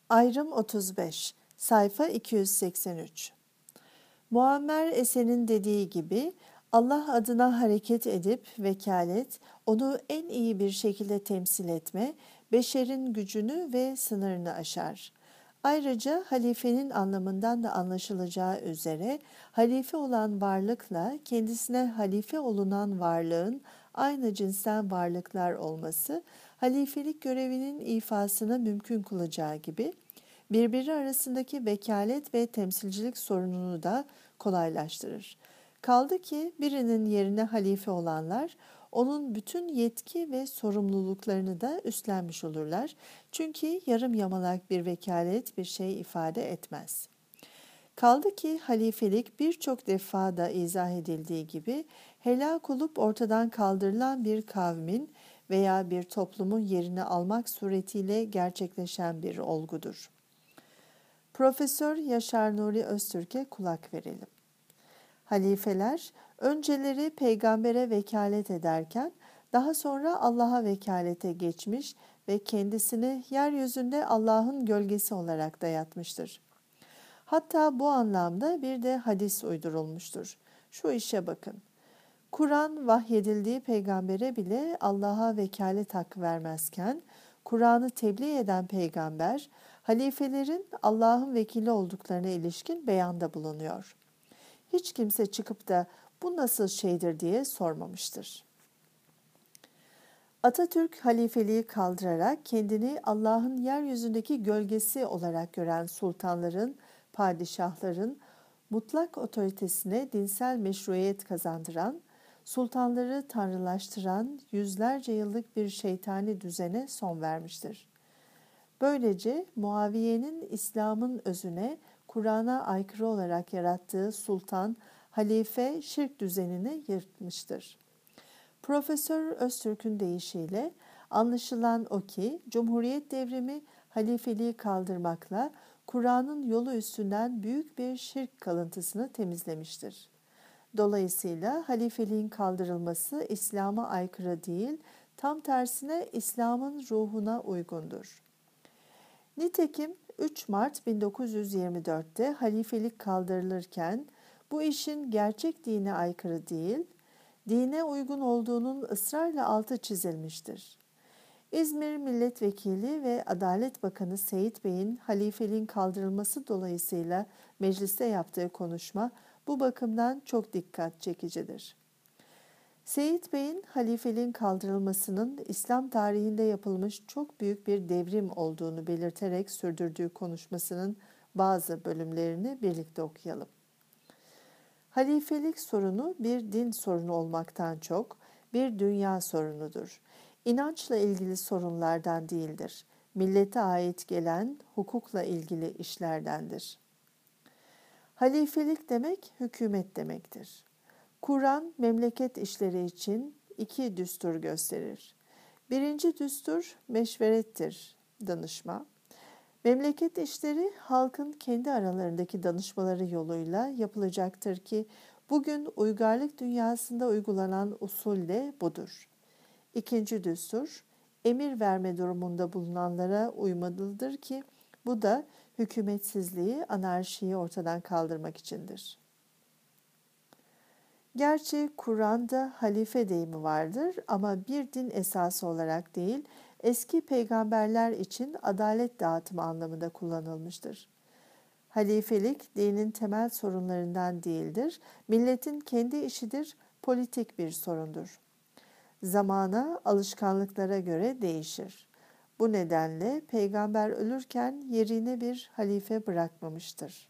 Ayrım 35, sayfa 283. Muammer Esen'in dediği gibi Allah adına hareket edip vekalet, onu en iyi bir şekilde temsil etme, beşerin gücünü ve sınırını aşar. Ayrıca halifenin anlamından da anlaşılacağı üzere halife olan varlıkla kendisine halife olunan varlığın aynı cinsten varlıklar olması, halifelik görevinin ifasını mümkün kılacağı gibi, birbiri arasındaki vekalet ve temsilcilik sorununu da kolaylaştırır. Kaldı ki birinin yerine halife olanlar, onun bütün yetki ve sorumluluklarını da üstlenmiş olurlar. Çünkü yarım yamalak bir vekalet bir şey ifade etmez. Kaldı ki halifelik birçok defa da izah edildiği gibi helak olup ortadan kaldırılan bir kavmin veya bir toplumun yerini almak suretiyle gerçekleşen bir olgudur. Profesör Yaşar Nuri Öztürk'e kulak verelim. Halifeler önceleri peygambere vekalet ederken daha sonra Allah'a vekalete geçmiş ve kendisini yeryüzünde Allah'ın gölgesi olarak dayatmıştır. Hatta bu anlamda bir de hadis uydurulmuştur. Şu işe bakın. Kur'an vahyedildiği peygambere bile Allah'a vekalet hakkı vermezken, Kur'an'ı tebliğ eden peygamber, halifelerin Allah'ın vekili olduklarına ilişkin beyanda bulunuyor. Hiç kimse çıkıp da bu nasıl şeydir diye sormamıştır. Atatürk halifeliği kaldırarak kendini Allah'ın yeryüzündeki gölgesi olarak gören sultanların, padişahların mutlak otoritesine dinsel meşruiyet kazandıran, sultanları tanrılaştıran yüzlerce yıllık bir şeytani düzene son vermiştir. Böylece Muaviye'nin İslam'ın özüne Kur'an'a aykırı olarak yarattığı sultan, halife şirk düzenini yırtmıştır. Profesör Öztürk'ün deyişiyle anlaşılan o ki Cumhuriyet devrimi halifeliği kaldırmakla Kur'an'ın yolu üstünden büyük bir şirk kalıntısını temizlemiştir. Dolayısıyla halifeliğin kaldırılması İslam'a aykırı değil, tam tersine İslam'ın ruhuna uygundur. Nitekim 3 Mart 1924'te halifelik kaldırılırken bu işin gerçek dine aykırı değil, dine uygun olduğunun ısrarla altı çizilmiştir. İzmir Milletvekili ve Adalet Bakanı Seyit Bey'in halifeliğin kaldırılması dolayısıyla mecliste yaptığı konuşma bu bakımdan çok dikkat çekicidir. Seyit Bey'in halifeliğin kaldırılmasının İslam tarihinde yapılmış çok büyük bir devrim olduğunu belirterek sürdürdüğü konuşmasının bazı bölümlerini birlikte okuyalım. Halifelik sorunu bir din sorunu olmaktan çok bir dünya sorunudur. İnançla ilgili sorunlardan değildir. Millete ait gelen hukukla ilgili işlerdendir. Halifelik demek hükümet demektir. Kur'an memleket işleri için 2 düstur gösterir. Birinci düstur meşverettir, danışma. Memleket işleri halkın kendi aralarındaki danışmaları yoluyla yapılacaktır ki bugün uygarlık dünyasında uygulanan usul de budur. İkinci düstur, emir verme durumunda bulunanlara uymalıdır ki bu da hükümetsizliği, anarşiyi ortadan kaldırmak içindir. Gerçi Kur'an'da halife deyimi vardır ama bir din esası olarak değil, eski peygamberler için adalet dağıtımı anlamında kullanılmıştır. Halifelik dinin temel sorunlarından değildir, milletin kendi işidir, politik bir sorundur. Zamana, alışkanlıklara göre değişir. Bu nedenle peygamber ölürken yerine bir halife bırakmamıştır.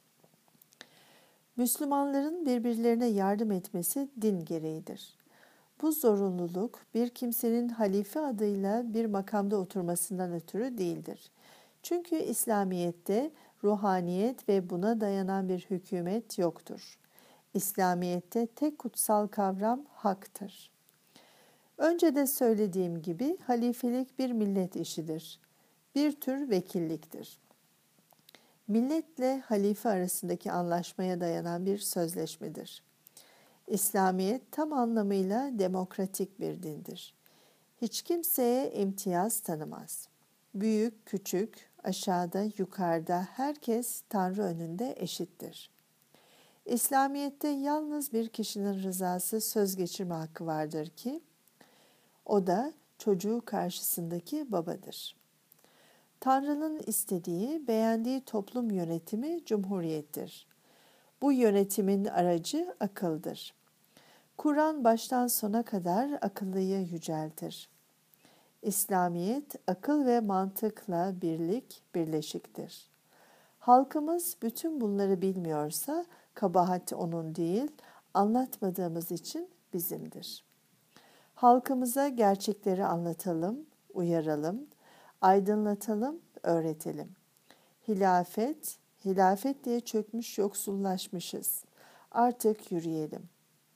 Müslümanların birbirlerine yardım etmesi din gereğidir. Bu zorunluluk bir kimsenin halife adıyla bir makamda oturmasından ötürü değildir. Çünkü İslamiyet'te ruhaniyet ve buna dayanan bir hükümet yoktur. İslamiyet'te tek kutsal kavram haktır. Önce de söylediğim gibi halifelik bir millet işidir. Bir tür vekilliktir. Milletle halife arasındaki anlaşmaya dayanan bir sözleşmedir. İslamiyet tam anlamıyla demokratik bir dindir. Hiç kimseye imtiyaz tanımaz. Büyük, küçük, aşağıda, yukarıda herkes Tanrı önünde eşittir. İslamiyet'te yalnız bir kişinin rızası söz geçirme hakkı vardır ki, o da çocuğu karşısındaki babadır. Tanrı'nın istediği, beğendiği toplum yönetimi cumhuriyettir. Bu yönetimin aracı akıldır. Kur'an baştan sona kadar akıllıyı yüceltir. İslamiyet akıl ve mantıkla birleşiktir. Halkımız bütün bunları bilmiyorsa kabahat onun değil, anlatmadığımız için bizimdir. Halkımıza gerçekleri anlatalım, uyaralım, aydınlatalım, öğretelim. Hilafet diye çökmüş yoksullaşmışız. Artık yürüyelim.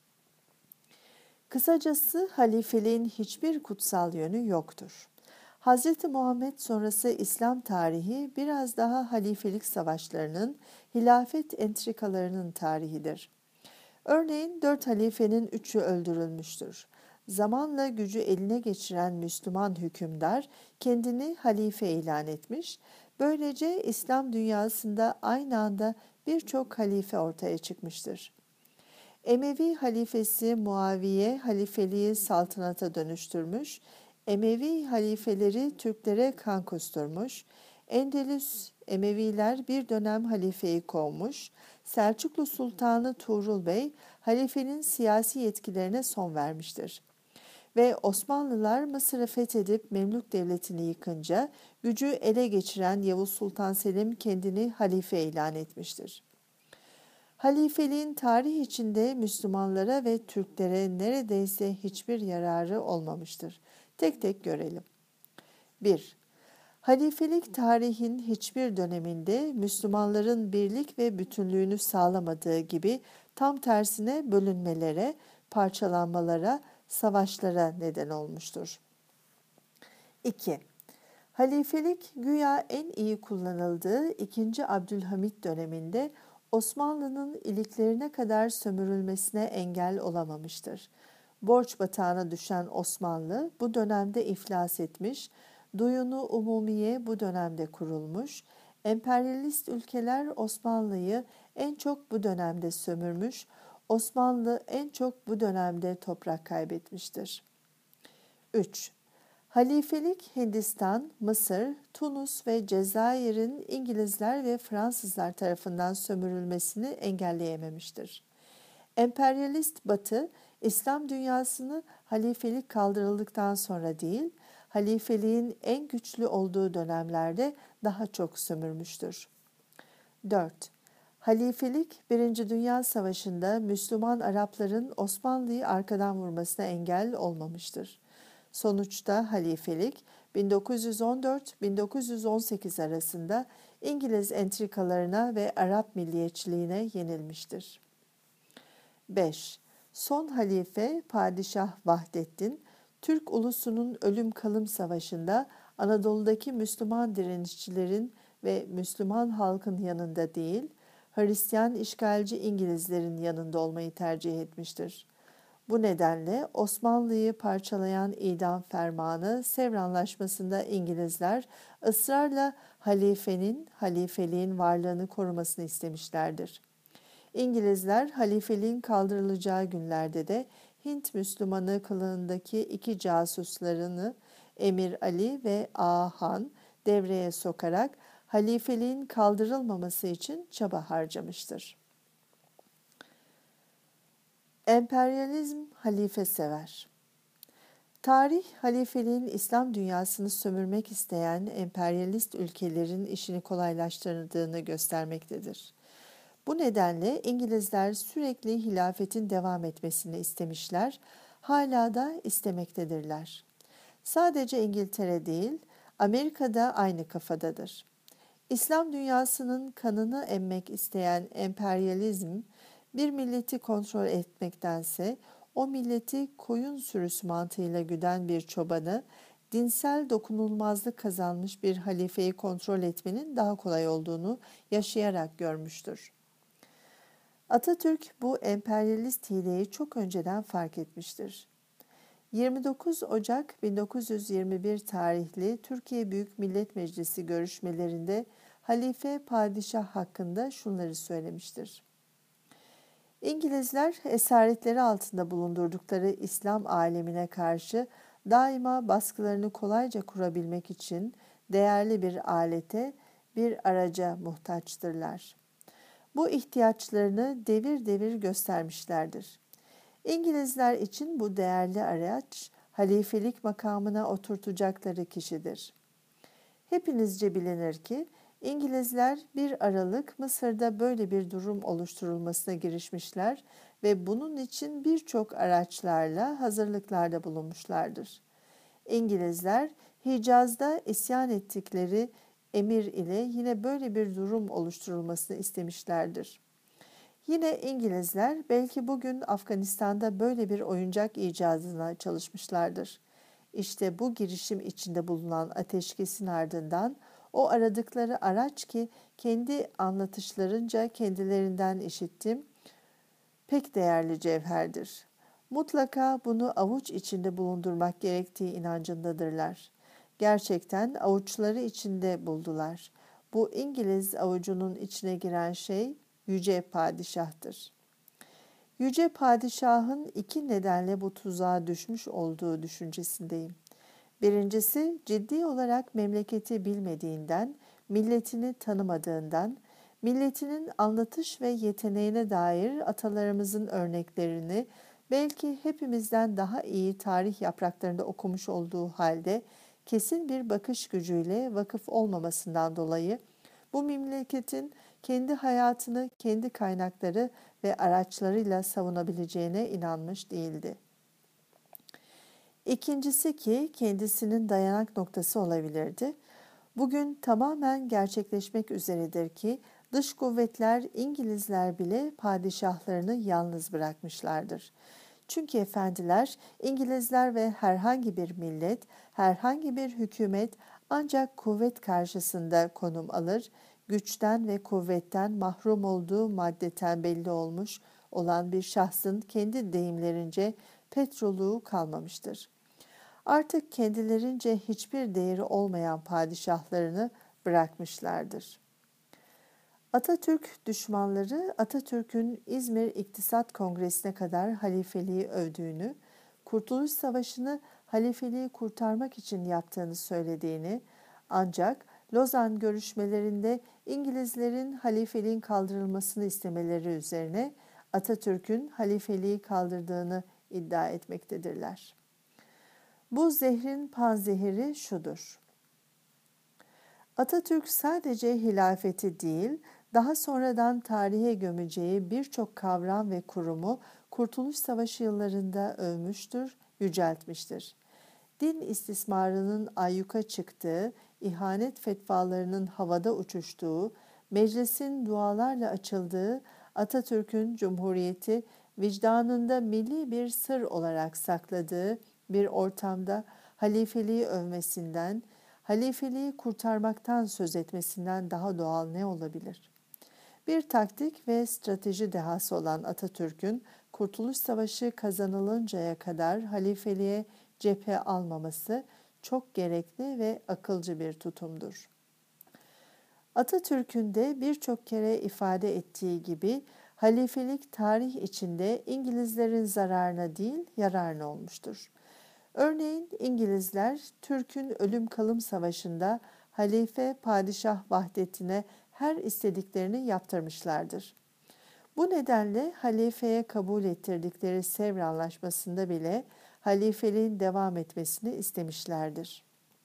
Kısacası halifeliğin hiçbir kutsal yönü yoktur. Hz. Muhammed sonrası İslam tarihi biraz daha halifelik savaşlarının, hilafet entrikalarının tarihidir. Örneğin 4 halifenin 3'ü öldürülmüştür. Zamanla gücü eline geçiren Müslüman hükümdar kendini halife ilan etmiş, böylece İslam dünyasında aynı anda birçok halife ortaya çıkmıştır. Emevi halifesi Muaviye halifeliği saltanata dönüştürmüş, Emevi halifeleri Türklere kan kusturmuş, Endülüs Emeviler bir dönem halifeyi kovmuş, Selçuklu Sultanı Tuğrul Bey halifenin siyasi yetkilerine son vermiştir. Ve Osmanlılar Mısır'ı fethedip Memlük Devleti'ni yıkınca gücü ele geçiren Yavuz Sultan Selim kendini halife ilan etmiştir. Halifeliğin tarih içinde Müslümanlara ve Türklere neredeyse hiçbir yararı olmamıştır. Tek tek görelim. 1. Halifelik tarihin hiçbir döneminde Müslümanların birlik ve bütünlüğünü sağlamadığı gibi tam tersine bölünmelere, parçalanmalara, savaşlara neden olmuştur. 2. Halifelik güya en iyi kullanıldığı 2. Abdülhamit döneminde Osmanlı'nın iliklerine kadar sömürülmesine engel olamamıştır. Borç batağına düşen Osmanlı bu dönemde iflas etmiş, Duyunu Umumiye bu dönemde kurulmuş, emperyalist ülkeler Osmanlı'yı en çok bu dönemde sömürmüş, Osmanlı en çok bu dönemde toprak kaybetmiştir. 3. Halifelik Hindistan, Mısır, Tunus ve Cezayir'in İngilizler ve Fransızlar tarafından sömürülmesini engelleyememiştir. Emperyalist Batı, İslam dünyasını halifelik kaldırıldıktan sonra değil, halifeliğin en güçlü olduğu dönemlerde daha çok sömürmüştür. 4. Halifelik 1. Dünya Savaşı'nda Müslüman Arapların Osmanlı'yı arkadan vurmasına engel olmamıştır. Sonuçta halifelik 1914-1918 arasında İngiliz entrikalarına ve Arap milliyetçiliğine yenilmiştir. 5. Son halife Padişah Vahdettin, Türk ulusunun ölüm kalım savaşında Anadolu'daki Müslüman direnişçilerin ve Müslüman halkın yanında değil, Hristiyan işgalci İngilizlerin yanında olmayı tercih etmiştir. Bu nedenle Osmanlı'yı parçalayan idam fermanı Sevr Anlaşması'nda İngilizler ısrarla halifeliğin varlığını korumasını istemişlerdir. İngilizler halifeliğin kaldırılacağı günlerde de Hint Müslümanı kılığındaki 2 casuslarını Emir Ali ve Ağa Han devreye sokarak halifeliğin kaldırılmaması için çaba harcamıştır. Emperyalizm halife sever. Tarih, halifeliğin İslam dünyasını sömürmek isteyen emperyalist ülkelerin işini kolaylaştırdığını göstermektedir. Bu nedenle İngilizler sürekli hilafetin devam etmesini istemişler, hala da istemektedirler. Sadece İngiltere değil, Amerika da aynı kafadadır. İslam dünyasının kanını emmek isteyen emperyalizm, bir milleti kontrol etmektense o milleti koyun sürüsü mantığıyla güden bir çobanı, dinsel dokunulmazlık kazanmış bir halifeyi kontrol etmenin daha kolay olduğunu yaşayarak görmüştür. Atatürk bu emperyalist hileyi çok önceden fark etmiştir. 29 Ocak 1921 tarihli Türkiye Büyük Millet Meclisi görüşmelerinde halife padişah hakkında şunları söylemiştir. İngilizler esaretleri altında bulundurdukları İslam alemine karşı daima baskılarını kolayca kurabilmek için değerli bir alete, bir araca muhtaçtırlar. Bu ihtiyaçlarını devir devir göstermişlerdir. İngilizler için bu değerli araç, halifelik makamına oturtacakları kişidir. Hepinizce bilinir ki, İngilizler 1 Aralık Mısır'da böyle bir durum oluşturulmasına girişmişler ve bunun için birçok araçlarla hazırlıklarda bulunmuşlardır. İngilizler Hicaz'da isyan ettikleri emir ile yine böyle bir durum oluşturulmasını istemişlerdir. Yine İngilizler belki bugün Afganistan'da böyle bir oyuncak icadına çalışmışlardır. İşte bu girişim içinde bulunan ateşkesin ardından o aradıkları araç ki kendi anlatışlarınca kendilerinden işittim, pek değerli cevherdir. Mutlaka bunu avuç içinde bulundurmak gerektiği inancındadırlar. Gerçekten avuçları içinde buldular. Bu İngiliz avucunun içine giren şey Yüce Padişah'tır. Yüce Padişah'ın 2 nedenle bu tuzağa düşmüş olduğu düşüncesindeyim. Birincisi ciddi olarak memleketi bilmediğinden, milletini tanımadığından, milletinin anlatış ve yeteneğine dair atalarımızın örneklerini belki hepimizden daha iyi tarih yapraklarında okumuş olduğu halde kesin bir bakış gücüyle vakıf olmamasından dolayı bu memleketin kendi hayatını, kendi kaynakları ve araçlarıyla savunabileceğine inanmış değildi. İkincisi ki kendisinin dayanak noktası olabilirdi. Bugün tamamen gerçekleşmek üzeredir ki dış kuvvetler İngilizler bile padişahlarını yalnız bırakmışlardır. Çünkü efendiler, İngilizler ve herhangi bir millet, herhangi bir hükümet ancak kuvvet karşısında konum alır, güçten ve kuvvetten mahrum olduğu maddeten belli olmuş olan bir şahsın kendi deyimlerince petroluğu kalmamıştır. Artık kendilerince hiçbir değeri olmayan padişahlarını bırakmışlardır. Atatürk düşmanları Atatürk'ün İzmir İktisat Kongresi'ne kadar halifeliği övdüğünü, Kurtuluş Savaşı'nı halifeliği kurtarmak için yaptığını söylediğini, ancak Lozan görüşmelerinde İngilizlerin halifeliğin kaldırılmasını istemeleri üzerine Atatürk'ün halifeliği kaldırdığını iddia etmektedirler. Bu zehrin panzehiri şudur. Atatürk sadece hilafeti değil, daha sonradan tarihe gömeceği birçok kavram ve kurumu Kurtuluş Savaşı yıllarında övmüştür, yüceltmiştir. Din istismarının ayyuka çıktığı, ihanet fetvalarının havada uçuştuğu, meclisin dualarla açıldığı, Atatürk'ün Cumhuriyeti vicdanında milli bir sır olarak sakladığı bir ortamda halifeliği övmesinden, halifeliği kurtarmaktan söz etmesinden daha doğal ne olabilir? Bir taktik ve strateji dehası olan Atatürk'ün Kurtuluş Savaşı kazanılıncaya kadar halifeliğe cephe almaması çok gerekli ve akılcı bir tutumdur. Atatürk'ün de birçok kere ifade ettiği gibi halifelik tarih içinde İngilizlerin zararına değil yararına olmuştur. Örneğin İngilizler Türk'ün ölüm kalım savaşında halife padişah vahdetine her istediklerini yaptırmışlardır. Bu nedenle halifeye kabul ettirdikleri Sevr Anlaşması'nda bile halifeliğin devam etmesini istemişlerdir.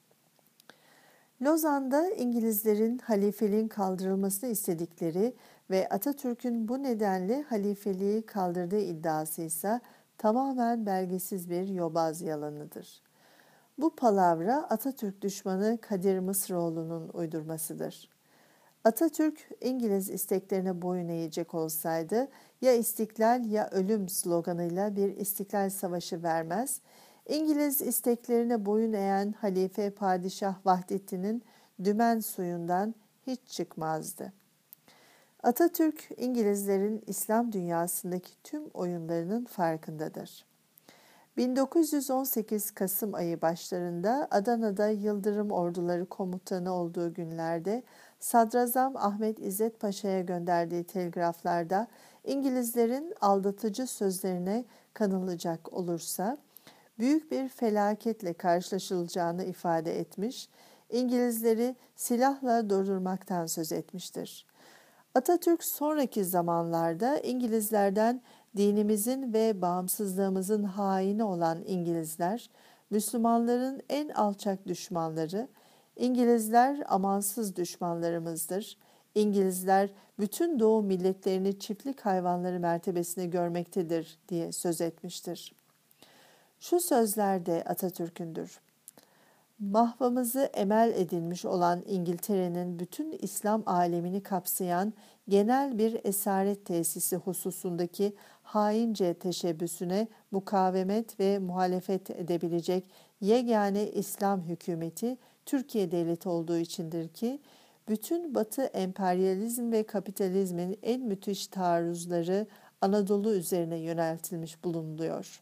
Lozan'da İngilizlerin halifeliğin kaldırılmasını istedikleri ve Atatürk'ün bu nedenle halifeliği kaldırdığı iddiası ise tamamen belgesiz bir yobaz yalanıdır. Bu palavra Atatürk düşmanı Kadir Mısıroğlu'nun uydurmasıdır. Atatürk İngiliz isteklerine boyun eğecek olsaydı ya istiklal ya ölüm sloganıyla bir istiklal savaşı vermez, İngiliz isteklerine boyun eğen Halife Padişah Vahdettin'in dümen suyundan hiç çıkmazdı. Atatürk İngilizlerin İslam dünyasındaki tüm oyunlarının farkındadır. 1918 Kasım ayı başlarında Adana'da Yıldırım Orduları Komutanı olduğu günlerde Sadrazam Ahmet İzzet Paşa'ya gönderdiği telgraflarda İngilizlerin aldatıcı sözlerine kanılacak olursa büyük bir felaketle karşılaşılacağını ifade etmiş, İngilizleri silahla durdurmaktan söz etmiştir. Atatürk sonraki zamanlarda İngilizlerden dinimizin ve bağımsızlığımızın haini olan İngilizler, Müslümanların en alçak düşmanları, İngilizler amansız düşmanlarımızdır. İngilizler bütün Doğu milletlerini çiftlik hayvanları mertebesine görmektedir diye söz etmiştir. Şu sözler de Atatürk'ündür. Mahvamızı emel edilmiş olan İngiltere'nin bütün İslam alemini kapsayan genel bir esaret tesisi hususundaki haince teşebbüsüne mukavemet ve muhalefet edebilecek yegane İslam hükümeti Türkiye Devleti olduğu içindir ki, bütün Batı emperyalizm ve kapitalizmin en müthiş taarruzları Anadolu üzerine yöneltilmiş bulunuyor.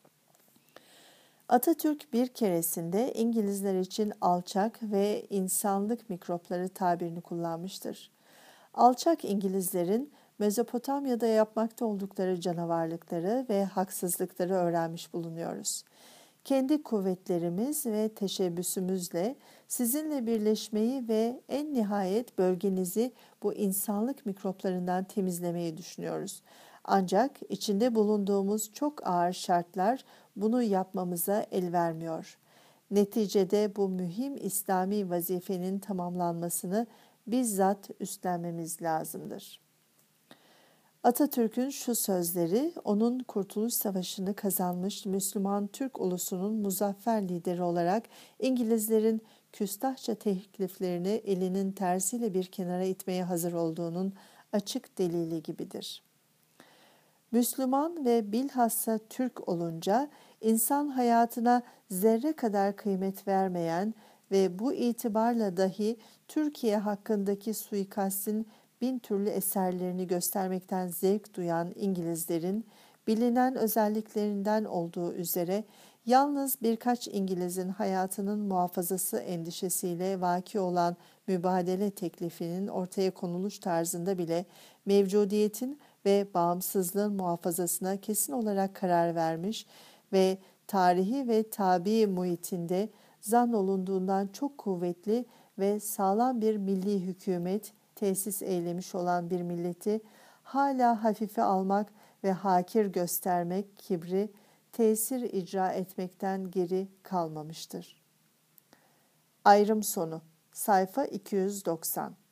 Atatürk bir keresinde İngilizler için alçak ve insanlık mikropları tabirini kullanmıştır. Alçak İngilizlerin Mezopotamya'da yapmakta oldukları canavarlıkları ve haksızlıkları öğrenmiş bulunuyoruz. Kendi kuvvetlerimiz ve teşebbüsümüzle sizinle birleşmeyi ve en nihayet bölgenizi bu insanlık mikroplarından temizlemeyi düşünüyoruz. Ancak içinde bulunduğumuz çok ağır şartlar bunu yapmamıza el vermiyor. Neticede bu mühim İslami vazifenin tamamlanmasını bizzat üstlenmemiz lazımdır. Atatürk'ün şu sözleri, onun Kurtuluş Savaşı'nı kazanmış Müslüman Türk ulusunun muzaffer lideri olarak İngilizlerin küstahça tekliflerini elinin tersiyle bir kenara itmeye hazır olduğunun açık delili gibidir. Müslüman ve bilhassa Türk olunca insan hayatına zerre kadar kıymet vermeyen ve bu itibarla dahi Türkiye hakkındaki suikastin bin türlü eserlerini göstermekten zevk duyan İngilizlerin bilinen özelliklerinden olduğu üzere yalnız birkaç İngiliz'in hayatının muhafazası endişesiyle vaki olan mübadele teklifinin ortaya konuluş tarzında bile mevcudiyetin ve bağımsızlığın muhafazasına kesin olarak karar vermiş ve tarihi ve tabi muhitinde zannolunduğundan çok kuvvetli ve sağlam bir milli hükümet tesis eylemiş olan bir milleti hala hafife almak ve hakir göstermek kibri, tesir icra etmekten geri kalmamıştır. Ayrım sonu. Sayfa 290.